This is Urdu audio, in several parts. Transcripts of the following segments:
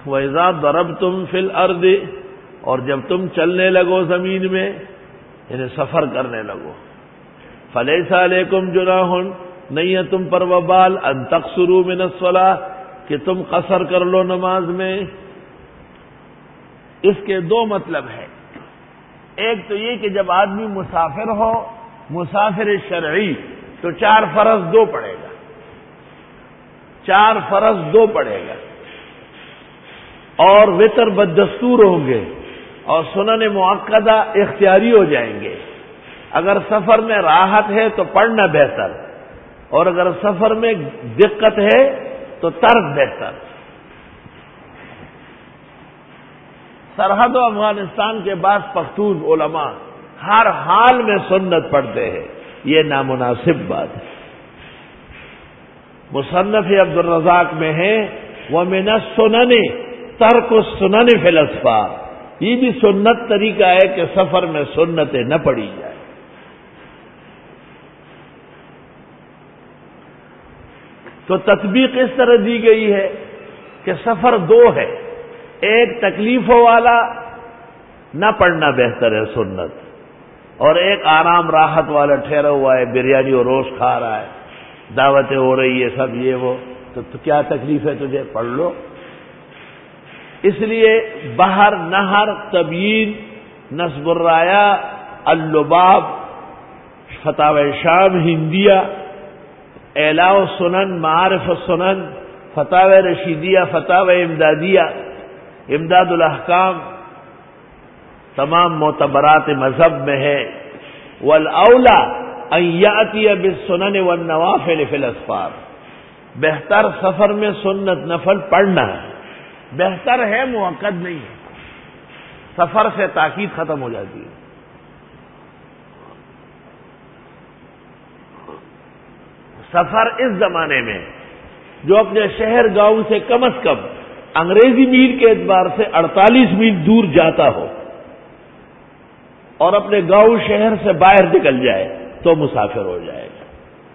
وَإِذَا ضَرَبْتُمْ فِي الْأَرْضِ، اور جب تم چلنے لگو زمین میں، یعنی سفر کرنے لگو، فَلَيْسَ عَلَيْكُمْ جُنَاحٌ، نہیں ہے تم پر وبال، أَن تَقْصُرُوا مِنَ الصَّلَاةِ، کہ تم قصر کر لو نماز میں۔ اس کے دو مطلب ہیں، ایک تو یہ کہ جب آدمی مسافر ہو، مسافر شرعی، تو 4 فرض 2 پڑھے گا، 4 فرض 2 پڑھے گا، اور وتر بدستور ہوں گے، اور سنن مؤکدہ اختیاری ہو جائیں گے۔ اگر سفر میں راحت ہے تو پڑھنا بہتر، اور اگر سفر میں دقت ہے تو ترک بہتر۔ سرحد و افغانستان کے بعض پختون علماء ہر حال میں سنت پڑھتے ہیں، یہ نامناسب بات ہے۔ مصنف عبد الرزاق میں ہے وَمِنَ السُّنَنِ تَرْكُ السُّنَنِ فِي الْأَسْفَارِ، یہ بھی سنت طریقہ ہے کہ سفر میں سنتیں نہ پڑھی جائے۔ تو تطبیق اس طرح دی گئی ہے کہ سفر 2 ہے، ایک تکلیفوں والا نہ پڑھنا بہتر ہے سنت، اور ایک آرام راحت والا ٹھہرا ہوا ہے، بریانی اور روز کھا رہا ہے، دعوتیں ہو رہی ہے، سب یہ وہ، تو کیا تکلیف ہے تجھے، پڑھ لو۔ اس لیے بحر، نہر، تبیین، نصب الرایا، اللباب، فتاوی شام ہندیہ، اعلاء السنن، معارف السنن، فتاوی رشیدیہ، فتاوی امدادیہ، امداد الاحکام، تمام معتبرات مذہب میں ہے۔ والاولی ان یاتی بالسنن والنوافل فی الاسفار، بہتر سفر میں سنت نفل پڑھنا ہے، بہتر ہے، مؤکد نہیں ہے، سفر سے تاکید ختم ہو جاتی ہے۔ سفر اس زمانے میں جو اپنے شہر گاؤں سے کم از کم انگریزی میل کے اعتبار سے 48 میل دور جاتا ہو اور اپنے گاؤں شہر سے باہر نکل جائے تو مسافر ہو جائے گا،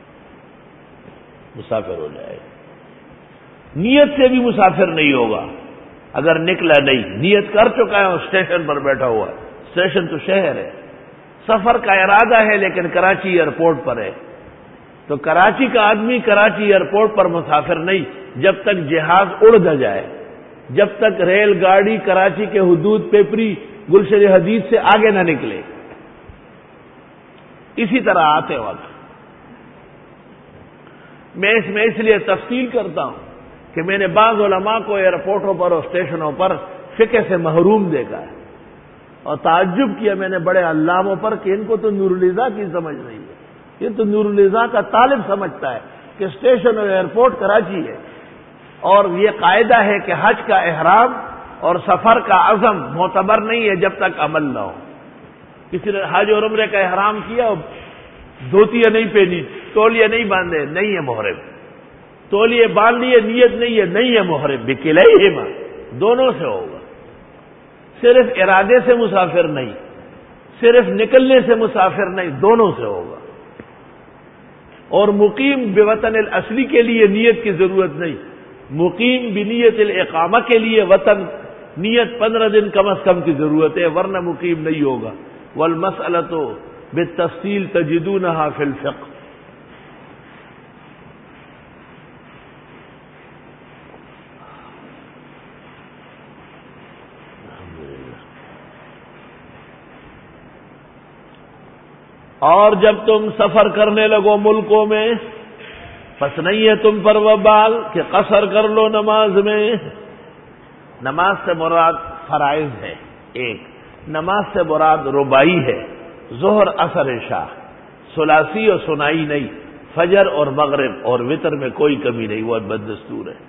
مسافر ہو جائے گا۔ نیت سے بھی مسافر نہیں ہوگا اگر نکلا نہیں، نیت کر چکا ہے، اسٹیشن پر بیٹھا ہوا ہے، اسٹیشن تو شہر ہے، سفر کا ارادہ ہے لیکن کراچی ایئرپورٹ پر ہے، تو کراچی کا آدمی کراچی ایئرپورٹ پر مسافر نہیں جب تک جہاز اڑ نہ جائے، جب تک ریل گاڑی کراچی کے حدود پیپری گلشن حدید سے آگے نہ نکلے۔ اسی طرح آتے وقت میں اس میں اس لیے تفصیل کرتا ہوں کہ میں نے بعض علماء کو ایئرپورٹوں پر اور اسٹیشنوں پر فقہ سے محروم دیکھا ہے، اور تعجب کیا میں نے بڑے علاموں پر کہ ان کو تو نور الہدیٰ کی سمجھ نہیں ہے، یہ تو نور الہدیٰ کا طالب سمجھتا ہے کہ اسٹیشن اور ایئرپورٹ کراچی ہے، اور یہ قاعدہ ہے کہ حج کا احرام اور سفر کا عزم معتبر نہیں ہے جب تک عمل نہ ہو۔ کسی نے حج اور عمرے کا احرام کیا، دھوتیاں نہیں پہنی، تولیے نہیں باندھے، نہیں ہے محرم، تولیے باندھ لیے، نیت نہیں ہے، نہیں ہے محرم، بکلیہما، دونوں سے ہوگا۔ صرف ارادے سے مسافر نہیں، صرف نکلنے سے مسافر نہیں، دونوں سے ہوگا۔ اور مقیم بوطن الاصلی کے لیے نیت کی ضرورت نہیں، مقیم بنیت الاقامہ کے لیے وطن نیت 15 دن کم از کم کی ضرورت ہے، ورنہ مقیم نہیں ہوگا۔ والمسألۃ بالتفصیل تجدونها فی الفقہ۔ اور جب تم سفر کرنے لگو ملکوں میں، پس نہیں ہے تم پر وبال کہ قصر کر لو نماز میں۔ نماز سے مراد فرائض ہے، ایک نماز سے مراد رباعی ہے، ظہر عصر عشاء، ثلاثی اور ثنائی نہیں، فجر اور مغرب اور وتر میں کوئی کمی نہیں، وہ بددستور ہے۔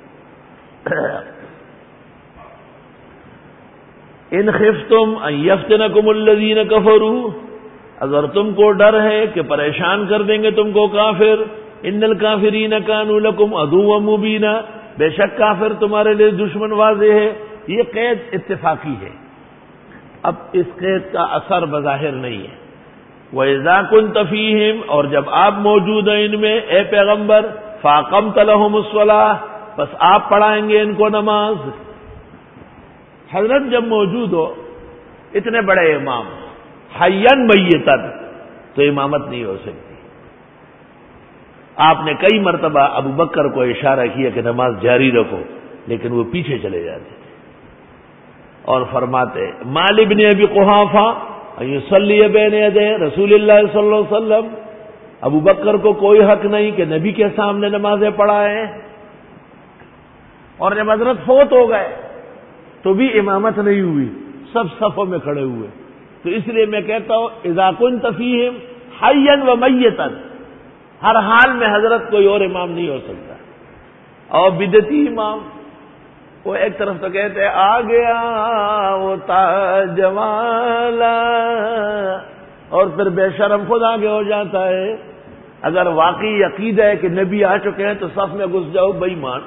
ان خفتم ان یفتنکم الذین کفروا، اگر تم کو ڈر ہے کہ پریشان کر دیں گے تم کو کافر، ان الکافرین کانوا لکم عدوا مبینا، بے شک کافر تمہارے لیے دشمن واضح ہے۔ یہ قید اتفاقی ہے، اب اس قید کا اثر بظاہر نہیں ہے۔ وَإِذَا كُنْتَ فِيهِمْ، اور جب آپ موجود ہیں ان میں اے پیغمبر، فَأَقَمْتَ لَهُمُ الصَّلَاةَ، بس آپ پڑھائیں گے ان کو نماز۔ حضرت جب موجود ہو، اتنے بڑے امام حیّن میتن، تو امامت نہیں ہو سکتی۔ آپ نے کئی مرتبہ ابو بکر کو اشارہ کیا کہ نماز جاری رکھو، لیکن وہ پیچھے چلے جاتے اور فرماتے مالک بن ابی قحافہ یصلی بین یدی رسول اللہ صلی اللہ علیہ وسلم، ابو بکر کو کوئی حق نہیں کہ نبی کے سامنے نمازیں پڑھائیں، اور جب حضرت فوت ہو گئے تو بھی امامت نہیں ہوئی، سب صفوں میں کھڑے ہوئے۔ تو اس لیے میں کہتا ہوں اذا كنت فیہم حیا و میتا، ہر حال میں حضرت کوئی اور امام نہیں ہو سکتا۔ اور بدعتی امام وہ ایک طرف تو کہتے ہیں آ گیا وہ تاج والا، اور پھر بے شرم خود آگے ہو جاتا ہے۔ اگر واقعی عقیدہ ہے کہ نبی آ چکے ہیں تو صف میں گھس جاؤ بے ایمان۔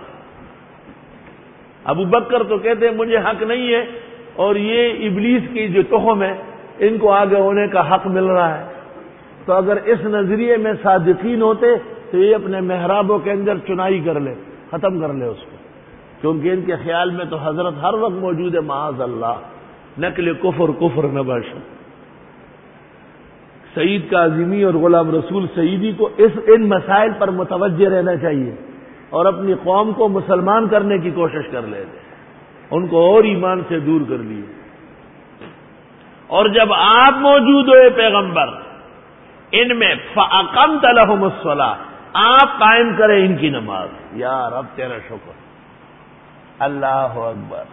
ابو بکر تو کہتے ہیں مجھے حق نہیں ہے، اور یہ ابلیس کی جو تخم ہے ان کو آگے ہونے کا حق مل رہا ہے۔ تو اگر اس نظریے میں صادقین ہوتے تو یہ اپنے محرابوں کے اندر چنائی کر لے، ختم کر لے اس کو، کیونکہ ان کے خیال میں تو حضرت ہر وقت موجود ہے، معاذ اللہ، نقل کفر نہ باشا۔ سعید کاظمی اور غلام رسول سعیدی کو ان مسائل پر متوجہ رہنا چاہیے، اور اپنی قوم کو مسلمان کرنے کی کوشش کر لیتے، ان کو اور ایمان سے دور کر لیے۔ اور جب آپ موجود ہوئے پیغمبر، ان میں فَأَقَمْتَ لَهُمُ الصَّلَاةَ، آپ قائم کریں ان کی نماز۔ یا رب تیرا شکر، اللہ اکبر۔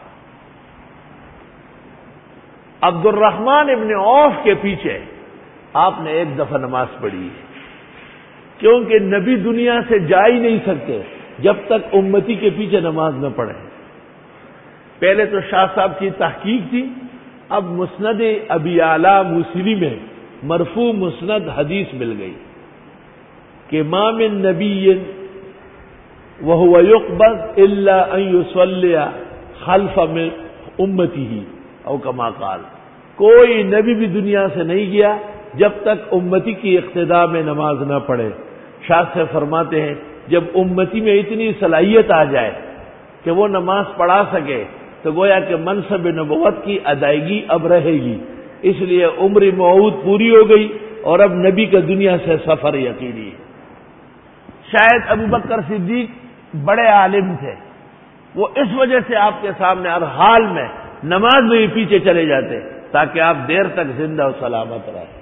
عبد الرحمن ابن عوف کے پیچھے آپ نے ایک دفعہ نماز پڑھی، کیونکہ نبی دنیا سے جا ہی نہیں سکتے جب تک امتی کے پیچھے نماز نہ پڑھے۔ پہلے تو شاہ صاحب کی تحقیق تھی، اب مسند ابی اعلی موصلی میں مرفوع مسند حدیث مل گئی کہ ما من نبی وهو يقبض الا ان يصلي خلف امته او كما قال، کوئی نبی بھی دنیا سے نہیں گیا جب تک امتی کی اقتداء میں نماز نہ پڑھے۔ شاہ سے فرماتے ہیں جب امتی میں اتنی صلاحیت آ جائے کہ وہ نماز پڑھا سکے تو گویا کہ منصب نبوت کی ادائیگی اب رہے گی، اس لیے عمر موعود پوری ہو گئی اور اب نبی کا دنیا سے سفر یقینی ہے۔ شاید ابو بکر صدیق بڑے عالم تھے، وہ اس وجہ سے آپ کے سامنے ہر حال میں نماز میں ہی پیچھے چلے جاتے تاکہ آپ دیر تک زندہ و سلامت رہیں۔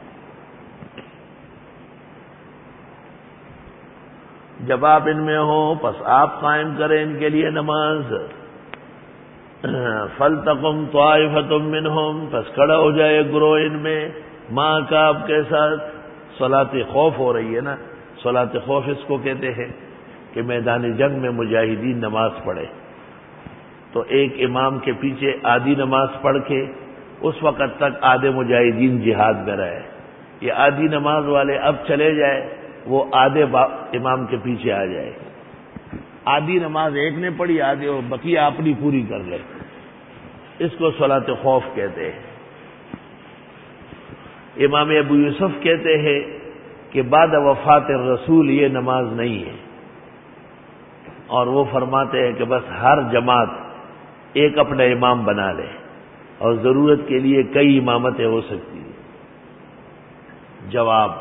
جب آپ ان میں ہوں پس آپ قائم کریں ان کے لیے نماز۔ فَلْتَقُمْ طَائِفَةٌ مِّنْهُمْ، پس کھڑا ہو جائے گروہ ان میں، ماں کا آپ کے ساتھ۔ صلاۃ خوف ہو رہی ہے نا، صلاۃ خوف اس کو کہتے ہیں کہ میدان جنگ میں مجاہدین نماز پڑھے تو ایک امام کے پیچھے آدھی نماز پڑھ کے اس وقت تک آدھے مجاہدین جہاد میں رہے، یہ آدھی نماز والے اب چلے جائے، وہ آدھے امام کے پیچھے آ جائے، آدھی نماز ایک نے پڑھی، آدھی اور بقیہ اپنی پوری کر لے، اس کو صلاۃ خوف کہتے ہیں۔ امام ابو یوسف کہتے ہیں کہ بعد وفات الرسول یہ نماز نہیں ہے، اور وہ فرماتے ہیں کہ بس ہر جماعت ایک اپنا امام بنا لے، اور ضرورت کے لیے کئی امامتیں ہو سکتی ہیں۔ جواب،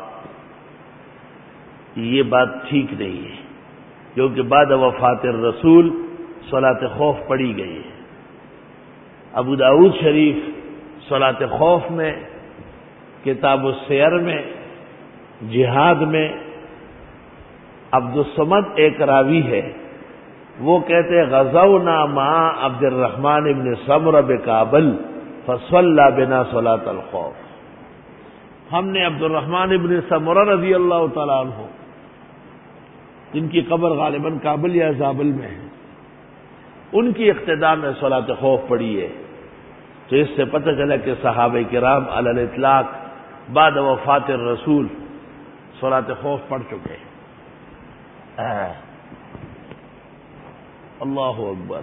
یہ بات ٹھیک نہیں ہے، کیونکہ بعد وفات الرسول صلاۃ خوف پڑھی گئی ہے۔ ابو داؤد شریف صلاۃ خوف میں، کتاب السیر میں، جہاد میں عبد الصمد ایک راوی ہے، وہ کہتے غزونا مع عبد الرحمن ابن سمرہ بکابل فصلی بنا صلاۃ الخوف، ہم نے عبد الرحمن ابن سمرہ رضی اللہ تعالیٰ عنہ، جن کی قبر غالباً کابل یا زابل میں ہے، ان کی اقتداء میں صلاۃ خوف پڑھی ہے۔ تو اس سے پتہ چلا کہ صحابہ کرام علی الاطلاق بعد وفات الرسول صلاۃ خوف پڑھ چکے ہیں۔ اللہ اکبر۔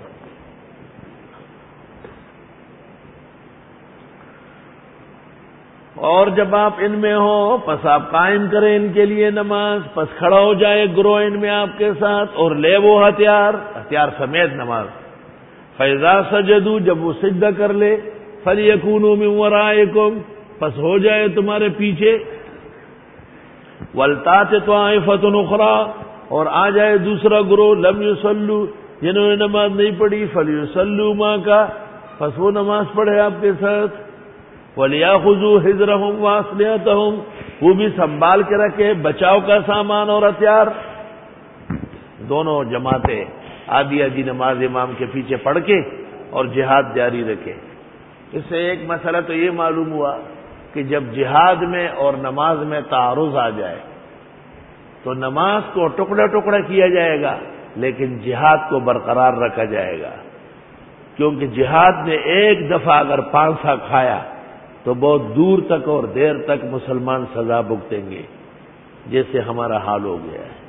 اور جب آپ ان میں ہو پس آپ قائم کریں ان کے لیے نماز، پس کھڑا ہو جائے گروہ ان میں آپ کے ساتھ، اور لے وہ ہتھیار سمیت نماز۔ فَإِذَا سَجَدُوا جب وہ سجدہ کر لے فَلْيَكُونُوا مِنْ وَرَائِكُمْ پس ہو جائے تمہارے پیچھے وَلْتَأْتِ طَائِفَةٌ أُخْرَى اور آ جائے دوسرا گروہ لم يصلوا جنہوں نے نماز نہیں پڑھی فَلْيُصَلُّوا مَعَكَ پس وہ نماز پڑھے آپ کے ساتھ وَلْيَأْخُذُوا حِذْرَهُمْ وَأَسْلِحَتَهُمْ وہ بھی سنبھال کے رکھے بچاؤ کا سامان اور ہتھیار. دونوں جماعتیں آدھی آدھی نماز امام کے پیچھے پڑھ کے اور جہاد جاری رکھے. اس سے ایک مسئلہ تو یہ معلوم ہوا کہ جب جہاد میں اور نماز میں تعارض آ جائے تو نماز کو ٹکڑا ٹکڑا کیا جائے گا لیکن جہاد کو برقرار رکھا جائے گا، کیونکہ جہاد نے ایک دفعہ اگر پانسا کھایا تو بہت دور تک اور دیر تک مسلمان سزا بھگتیں گے، جیسے ہمارا حال ہو گیا ہے.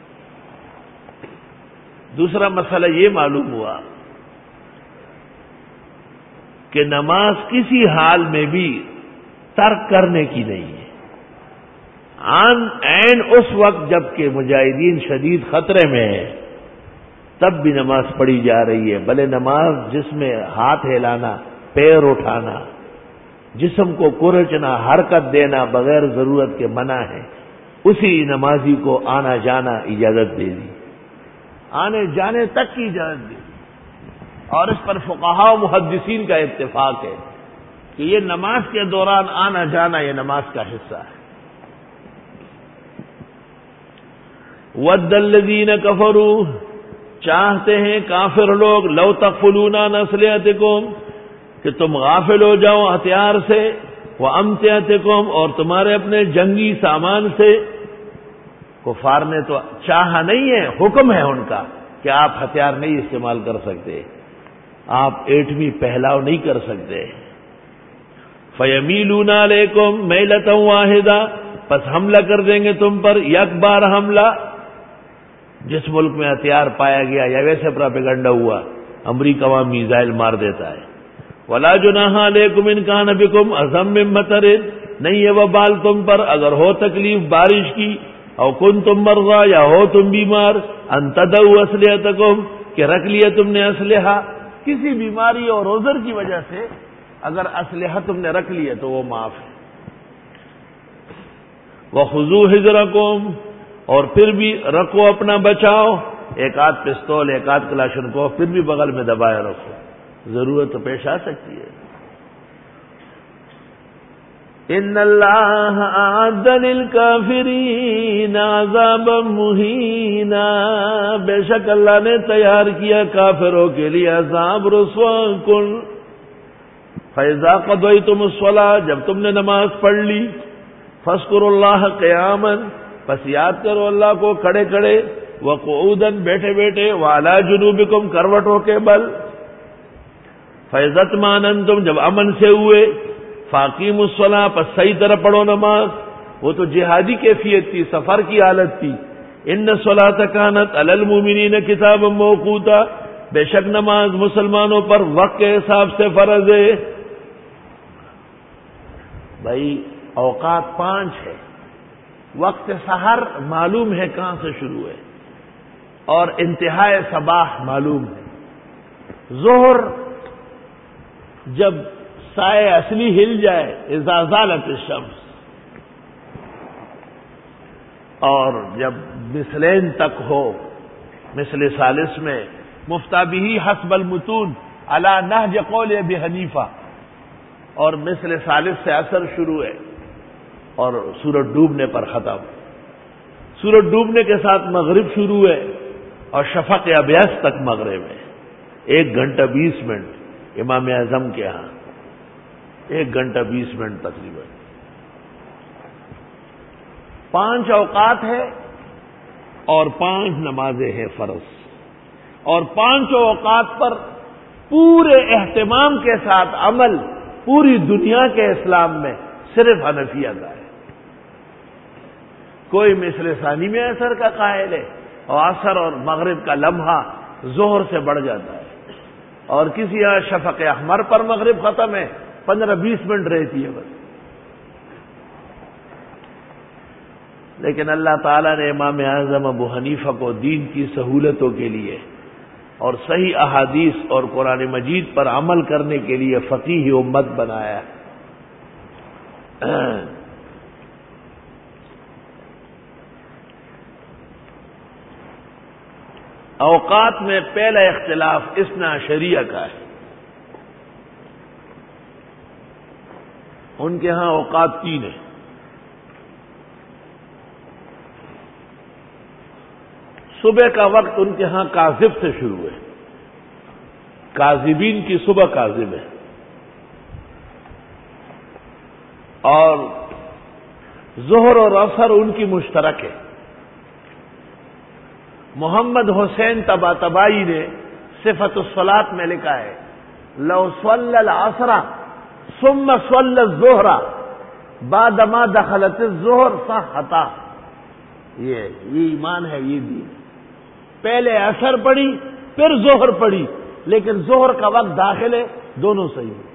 دوسرا مسئلہ یہ معلوم ہوا کہ نماز کسی حال میں بھی ترک کرنے کی نہیں ہے. عین اس وقت جب کہ مجاہدین شدید خطرے میں ہیں تب بھی نماز پڑھی جا رہی ہے، بھلے نماز جس میں ہاتھ ہلانا، پیر اٹھانا، جسم کو کورچنا، حرکت دینا بغیر ضرورت کے منع ہے، اسی نمازی کو آنا جانا اجازت دے دی، آنے جانے تک کی اجازت دی. اور اس پر فقہاء و محدثین کا اتفاق ہے کہ یہ نماز کے دوران آنا جانا یہ نماز کا حصہ ہے. وَدَّ الَّذِينَ كَفَرُوا چاہتے ہیں کافر لوگ لَوْ تَغْفُلُونَ عَنْ أَسْلِحَتِكُمْ کہ تم غافل ہو جاؤ ہتھیار سے وَأَمْتِعَتِكُمْ اور تمہارے اپنے جنگی سامان سے. کفار نے تو چاہا نہیں ہے، حکم ہے ان کا کہ آپ ہتھیار نہیں استعمال کر سکتے، آپ ایٹمی پہلاؤ نہیں کر سکتے. فَيَمِيلُونَ عَلَيْكُمْ مَيْلَةً وَاحِدَةً پس حملہ کر دیں گے تم پر یک بار حملہ. جس ملک میں ہتھیار پایا گیا یا ویسے پراپیگنڈا ہوا، امریکہ وہاں میزائل مار دیتا ہے. وَلَا جُنَاحَ عَلَيْكُمْ إِنْ كَانَ بِكُمْ أَذًى مِّن مَّطَرٍ نہیں ہے وبال تم پر اگر ہو تکلیف بارش کی، او کنتم مرضى یا ہو تم بیمار، ان تدعوا اسلحتکم کہ رکھ لیا تم نے اسلحہ. کسی بیماری اور عذر کی وجہ سے اگر اسلحہ تم نے رکھ لیا تو وہ معاف ہے. وَخُذُوا حِذْرَكُمْ اور پھر بھی رکھو اپنا بچاؤ، ایک آدھ پستول ایک آدھ کلاشن کو پھر بھی بغل میں دبائے رکھو، ضرورت تو پیش آ سکتی ہے. ان اللہ اعد للکافرین عذابا مہینا بے شک اللہ نے تیار کیا کافروں کے لیے عذاب رسوا کن. فاذا قضیتم الصلاۃ جب تم نے نماز پڑھ لی، فاذکروا اللہ قیاما پس یاد کرو اللہ کو کھڑے کھڑے، وقعودا بیٹھے بیٹھے، وعلی جنوبکم کروٹوں کے بل. فاذا اطمأننتم جب امن سے ہوئے، فاقیموا الصلاۃ پس صحیح طرح پڑھو نماز. وہ تو جہادی کیفیت تھی، سفر کی حالت تھی. ان الصلاۃ کانت علی المؤمنین کتابا موقوتا بے شک نماز مسلمانوں پر وقت کے حساب سے فرض ہے. بھائی اوقات 5 ہے، وقت سحر معلوم ہے کہاں سے شروع ہے اور انتہائے صباح معلوم ہے. ظہر جب سائے اصلی ہل جائے اذا زالت الشمس، اور جب مثلین تک ہو، مثل ثالث میں مفتابہی حسب المتون علی نہج قول ابی حنیفہ، اور مثل ثالث سے عصر شروع ہے اور سورج ڈوبنے پر ختم. سورج ڈوبنے کے ساتھ مغرب شروع ہے اور شفق ابیض تک مغرب ہے. 1 گھنٹہ 20 منٹ امام اعظم کے ہاں 1 گھنٹہ 20 منٹ تقریباً. 5 اوقات ہے اور 5 نمازیں ہیں فرض، اور 5 اوقات پر پورے اہتمام کے ساتھ عمل پوری دنیا کے اسلام میں صرف حنفیہ کا ہے. کوئی مثل ثانی میں اثر کا قائل ہے اور عصر اور مغرب کا لمحہ ظہر سے بڑھ جاتا ہے، اور کسی یہاں شفق احمر پر مغرب ختم ہے، 15-20 منٹ رہتی ہے بس. لیکن اللہ تعالیٰ نے امام اعظم ابو حنیفہ کو دین کی سہولتوں کے لیے اور صحیح احادیث اور قرآن مجید پر عمل کرنے کے لیے فقیہ امت بنایا ہے۔ اوقات میں پہلا اختلاف اثنا عشریہ کا ہے۔ ان کے ہاں اوقات 3 ہیں۔ صبح کا وقت ان کے ہاں کاذب سے شروع ہے، کاذبین کی صبح کاذب ہے، اور ظہر اور عصر ان کی مشترک ہے۔ محمد حسین طباطبائی نے صفت الصلاۃ میں لکھا ہے، لو صلی العصر ثم صلی الظہر بعدما دخلت الظہر صحتا۔ یہ ایمان ہے، یہ دین ہے۔ پہلے عصر پڑھی پھر ظہر پڑھی، لیکن ظہر کا وقت داخل ہے، دونوں صحیح ہیں۔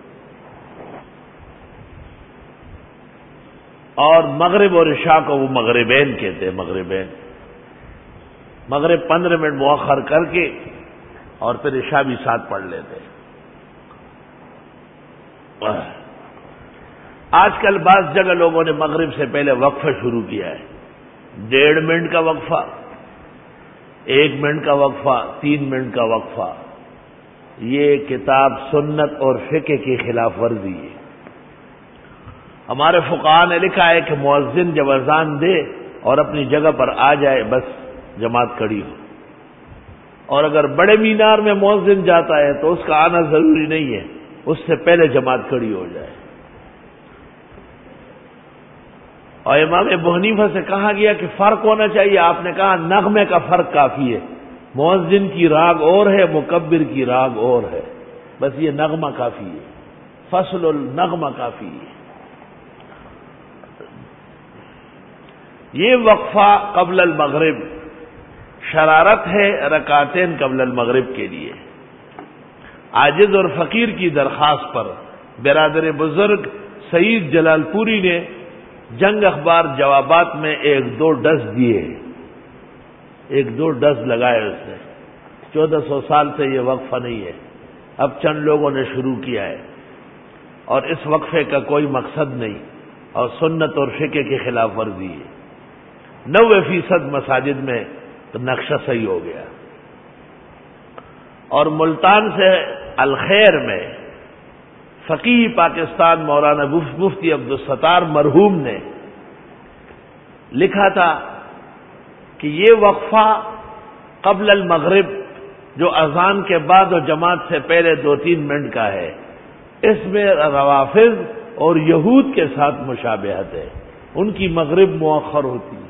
اور مغرب اور عشاء کو وہ مغربین کہتے ہیں، مغربین۔ مغرب 15 منٹ مؤخر کر کے اور پھر عشاء بھی ساتھ پڑھ لیتے ہیں۔ آج کل بعض جگہ لوگوں نے مغرب سے پہلے وقفہ شروع کیا ہے، 1.5 منٹ کا وقفہ، 1 منٹ کا وقفہ، 3 منٹ کا وقفہ۔ یہ کتاب سنت اور فقہ کی خلاف ورزی ہے۔ ہمارے فقہاء نے لکھا ہے کہ مؤذن جب اذان دے اور اپنی جگہ پر آ جائے بس جماعت کھڑی ہو، اور اگر بڑے مینار میں مؤذن جاتا ہے تو اس کا آنا ضروری نہیں ہے، اس سے پہلے جماعت کھڑی ہو جائے۔ اور امام ابو حنیفہ سے کہا گیا کہ فرق ہونا چاہیے، آپ نے کہا نغمے کا فرق کافی ہے، مؤذن کی راگ اور ہے، مکبر کی راگ اور ہے، بس یہ نغمہ کافی ہے، فصل النغمہ کافی ہے۔ یہ وقفہ قبل المغرب شرارت ہے رکعتین قبل المغرب کے لیے۔ عاجز اور فقیر کی درخواست پر برادر بزرگ سعید جلال پوری نے جنگ اخبار جوابات میں 1-2 ڈز دیے، 1-2 ڈز لگائے اس نے۔ 1400 سال سے یہ وقفہ نہیں ہے، اب چند لوگوں نے شروع کیا ہے، اور اس وقفے کا کوئی مقصد نہیں، اور سنت اور فقہ کی خلاف ورزی ہے۔ 90% مساجد میں تو نقشہ صحیح ہو گیا۔ اور ملتان سے الخیر میں فقیہ پاکستان مولانا مفتی عبدالستار مرحوم نے لکھا تھا کہ یہ وقفہ قبل المغرب جو اذان کے بعد اور جماعت سے پہلے 2-3 منٹ کا ہے، اس میں روافض اور یہود کے ساتھ مشابہت ہے، ان کی مغرب مؤخر ہوتی ہے۔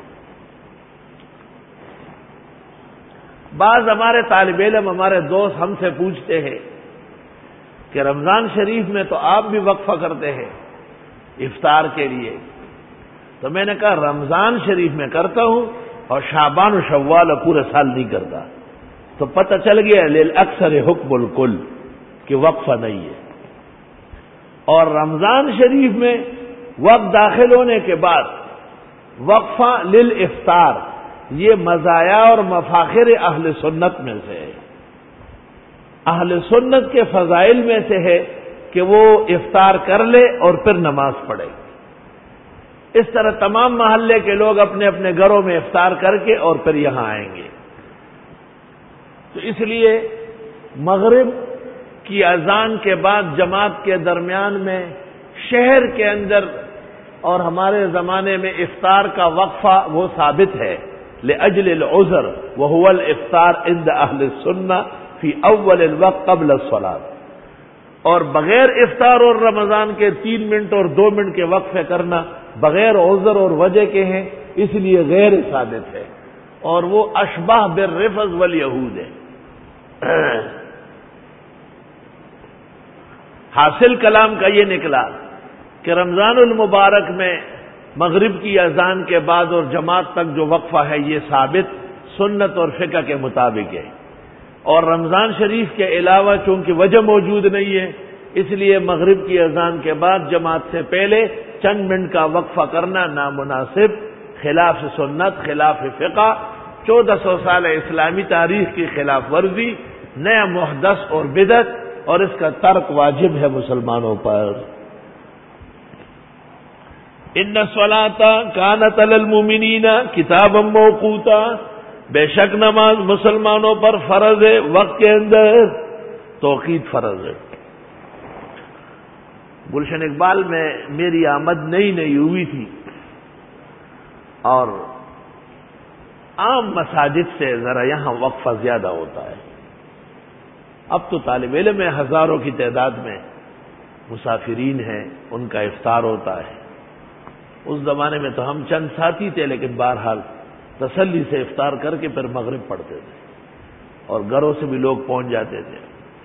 بعض ہمارے طالب علم، ہمارے دوست ہم سے پوچھتے ہیں کہ رمضان شریف میں تو آپ بھی وقفہ کرتے ہیں افطار کے لیے، تو میں نے کہا رمضان شریف میں کرتا ہوں اور شعبان و شوال پورے سال نہیں کرتا، تو پتہ چل گیا للاکثر حکم الکل کہ وقفہ نہیں ہے۔ اور رمضان شریف میں وقت داخل ہونے کے بعد وقفہ للافطار، یہ مزایا اور مفاخر اہل سنت میں سے ہے، اہل سنت کے فضائل میں سے ہے کہ وہ افطار کر لے اور پھر نماز پڑھے۔ اس طرح تمام محلے کے لوگ اپنے اپنے گھروں میں افطار کر کے اور پھر یہاں آئیں گے۔ تو اس لیے مغرب کی اذان کے بعد جماعت کے درمیان میں شہر کے اندر اور ہمارے زمانے میں افطار کا وقفہ وہ ثابت ہے، لأجل العذر وهو الافطار عند اہل السنہ فی اول الوقت قبل الصلاۃ۔ اور بغیر افطار اور رمضان کے 3 منٹ اور 2 منٹ کے وقفے کرنا بغیر عذر اور وجہ کے ہیں، اس لیے غیر ثابت ہے، اور وہ اشبہ بالرفض والیہود ہے۔ حاصل کلام کا یہ نکلا کہ رمضان المبارک میں مغرب کی اذان کے بعد اور جماعت تک جو وقفہ ہے یہ ثابت سنت اور فقہ کے مطابق ہے، اور رمضان شریف کے علاوہ چونکہ وجہ موجود نہیں ہے، اس لیے مغرب کی اذان کے بعد جماعت سے پہلے چند منٹ کا وقفہ کرنا نامناسب، خلاف سنت، خلاف فقہ، 1400 سال اسلامی تاریخ کی خلاف ورزی، نیا محدث اور بدعت، اور اس کا ترک واجب ہے مسلمانوں پر۔ ان الصلاۃ کانت علی المؤمنین کتابا موقوتا، بے شک نماز مسلمانوں پر فرض ہے، وقت کے اندر، توقید فرض ہے۔ گلشن اقبال میں میری آمد نئی نئی ہوئی تھی، اور عام مساجد سے ذرا یہاں وقفہ زیادہ ہوتا ہے۔ اب تو طالب علم میں ہزاروں کی تعداد میں مسافرین ہیں، ان کا افطار ہوتا ہے۔ اس زمانے میں تو ہم چند ساتھی تھے، لیکن بہرحال تسلی سے افطار کر کے پھر مغرب پڑھتے تھے، اور گھروں سے بھی لوگ پہنچ جاتے تھے۔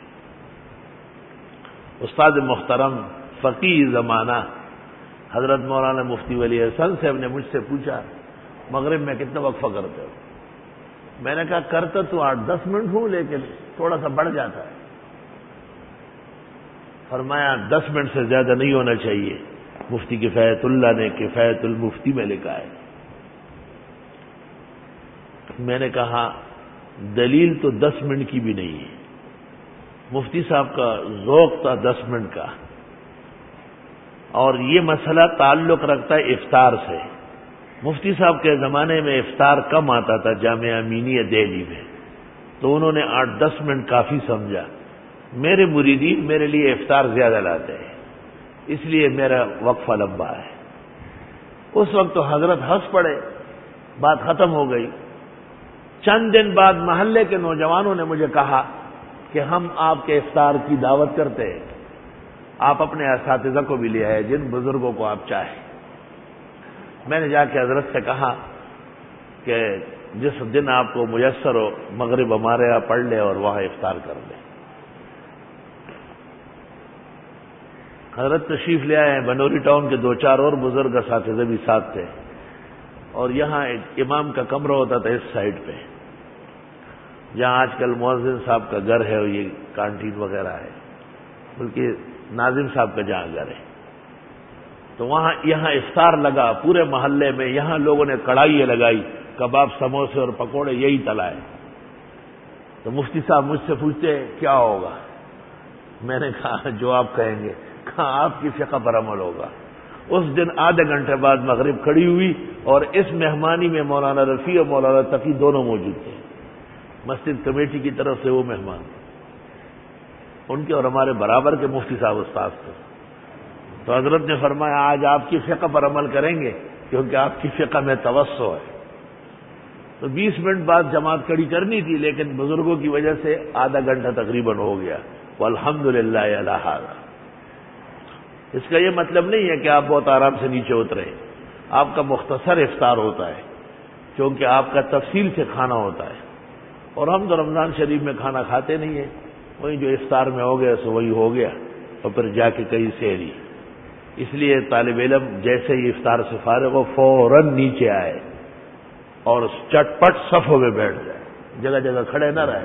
استاد محترم فقیہ زمانہ حضرت مولانا مفتی ولی حسن صاحب نے مجھ سے پوچھا، مغرب میں کتنا وقفہ کرتے ہو؟ میں نے کہا کرتا تو 8-10 منٹ ہوں، لیکن تھوڑا سا بڑھ جاتا ہے۔ فرمایا 10 منٹ سے زیادہ نہیں ہونا چاہیے، مفتی کفایت اللہ نے کفایت المفتی میں لکھا ہے۔ میں نے کہا دلیل تو 10 منٹ کی بھی نہیں ہے، مفتی صاحب کا ذوق تھا 10 منٹ کا، اور یہ مسئلہ تعلق رکھتا ہے افطار سے۔ مفتی صاحب کے زمانے میں افطار کم آتا تھا جامعہ امینیہ دہلی میں، تو انہوں نے 8-10 منٹ کافی سمجھا۔ میرے مریدین میرے لیے افطار زیادہ لاتے ہیں، اس لیے میرا وقفہ لمبا ہے۔ اس وقت تو حضرت ہنس پڑے، بات ختم ہو گئی۔ چند دن بعد محلے کے نوجوانوں نے مجھے کہا کہ ہم آپ کے افطار کی دعوت کرتے ہیں، آپ اپنے اساتذہ کو بھی لے آئے، جن بزرگوں کو آپ چاہیں۔ میں نے جا کے حضرت سے کہا کہ جس دن آپ کو میسر ہو مغرب ہمارے یہاں پڑھ لے اور وہاں افطار کر لے۔ حضرت تشریف لے آئے ہیں، بنوری ٹاؤن کے 2-4 اور بزرگ اساتذہ بھی ساتھ تھے، اور یہاں ایک امام کا کمرہ ہوتا تھا اس سائڈ پہ، جہاں آج کل مؤذن صاحب کا گھر ہے اور یہ کانٹین وغیرہ ہے، بلکہ ناظم صاحب کا جہاں گھر ہے، تو وہاں یہاں افطار لگا پورے محلے میں۔ یہاں لوگوں نے کڑھائیاں لگائی، کباب سموسے اور پکوڑے یہی تلائے۔ تو مفتی صاحب مجھ سے پوچھتے کیا ہوگا؟ میں نے کہا جو آپ کہیں گے۔ کہا آپ کی فقہ پر عمل ہوگا۔ اس دن آدھے گھنٹے بعد مغرب کھڑی ہوئی، اور اس مہمانی میں مولانا رفیع اور مولانا تقی دونوں موجود تھے، مسجد کمیٹی کی طرف سے وہ مہمان، ان کے اور ہمارے برابر کے مفتی صاحب استاد تھے۔ تو حضرت نے فرمایا آج آپ کی فقہ پر عمل کریں گے، کیونکہ آپ کی فقہ میں توسع ہے۔ تو 20 منٹ بعد جماعت کھڑی کرنی تھی، لیکن بزرگوں کی وجہ سے آدھا گھنٹہ تقریباً ہو گیا۔ والحمدللہ علی ھذا۔ اس کا یہ مطلب نہیں ہے کہ آپ بہت آرام سے نیچے اتریں، آپ کا مختصر افطار ہوتا ہے، کیونکہ آپ کا تفصیل سے کھانا ہوتا ہے، اور ہم تو رمضان شریف میں کھانا کھاتے نہیں ہیں، وہی جو افطار میں ہو گیا سو وہی ہو گیا، اور پھر جا کے کہیں سحری۔ اس لیے طالب علم جیسے ہی افطار سے فارغ ہو فوراً نیچے آئے اور چٹ پٹ صفوں میں بیٹھ جائے، جگہ جگہ کھڑے نہ رہے۔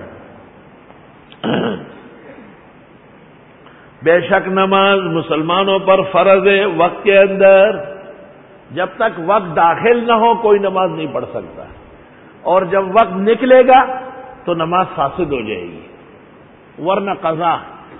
بے شک نماز مسلمانوں پر فرض ہے وقت کے اندر، جب تک وقت داخل نہ ہو کوئی نماز نہیں پڑھ سکتا، اور جب وقت نکلے گا تو نماز فاسد ہو جائے گی، ورنہ قضا۔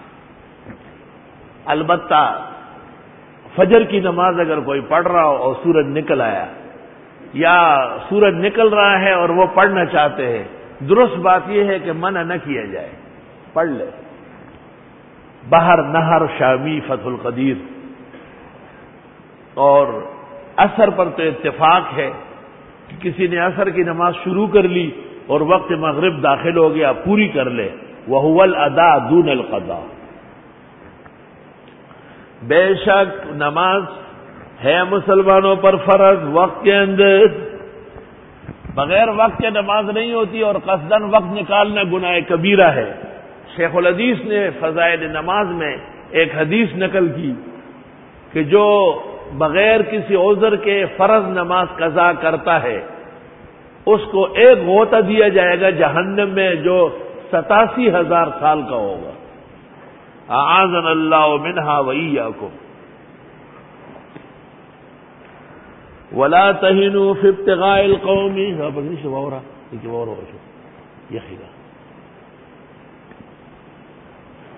البتہ فجر کی نماز اگر کوئی پڑھ رہا ہو اور سورج نکل آیا، یا سورج نکل رہا ہے اور وہ پڑھنا چاہتے ہیں، درست بات یہ ہے کہ منع نہ کیا جائے، پڑھ لے۔ بحر نہر شامی فتح القدیر۔ اور عصر پر تو اتفاق ہے کہ کسی نے عصر کی نماز شروع کر لی اور وقت مغرب داخل ہو گیا، پوری کر لے، وَهُوَ الْأَدَاءُ دُونَ الْقَضَاء۔ بے شک نماز ہے مسلمانوں پر فرض وقت کے اندر، بغیر وقت کے نماز نہیں ہوتی، اور قصداً وقت نکالنا گناہ کبیرہ ہے۔ شیخ الحدیث نے فضائل نماز میں ایک حدیث نقل کی کہ جو بغیر کسی عذر کے فرض نماز قضا کرتا ہے، اس کو ایک غوطہ دیا جائے گا جہنم میں جو 87,000 سال کا ہوگا۔ اعاذنا اللہ منہا وإیاکم۔ ولا تہنوا فی ابتغاء القوم۔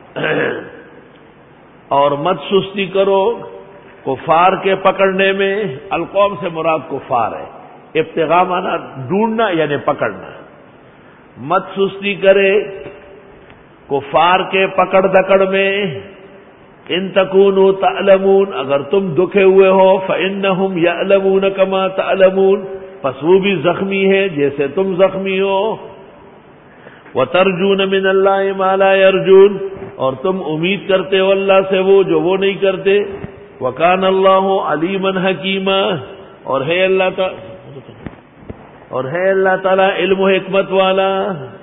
اور مت سستی کرو کفار کے پکڑنے میں. القوم سے مراد کفار ہے. ابتغاء مانا ڈھونڈنا یعنی پکڑنا. مت سستی کرے کفار کے پکڑ دکڑ میں. ان تکونوا تعلمون اگر تم دکھے ہوئے ہو فإنہم یعلمون کما تعلمون پس وہ بھی زخمی ہے جیسے تم زخمی ہو. وترجون من اللہ ما لا یرجون اور تم امید کرتے ہو اللہ سے وہ جو وہ نہیں کرتے. وکان اللہ علیما حکیما اور ہے اللہ تعالی علم و حکمت والا.